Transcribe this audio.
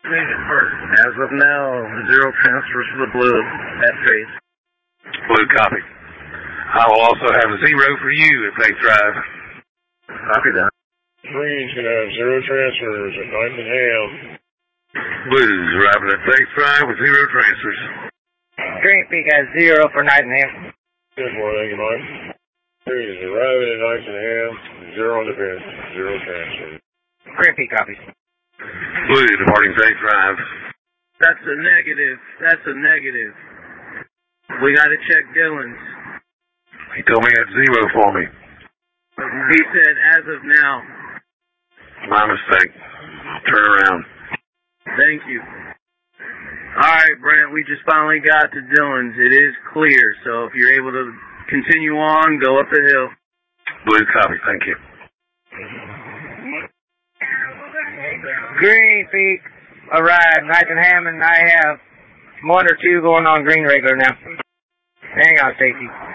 As of now, 0 transfers for the blue at face. Blue copy. I will also have 0 for you if they thrive. Copy that. Green's going to have 0 transfers at 9.5. Blues arriving at face drive with 0 transfers. Green Peak has 0 for 9.5. Good morning, Mike. Green's arriving at 9.5. 0 on the fence. 0 transfers. Green Peak copies. Blue departing face drive. That's a negative. That's a negative. We got to check Dillon's. He told me he had 0 for me. He said as of now. My mistake. Turn around. Thank you. Alright, Brent, we just finally got to Dillon's. It is clear, so if you're able to continue on, go up the hill. Blue copy, thank you. Green Peak arrived, nice and Hammond. I have 1 or 2 going on green regular now. Hang on, Stacy.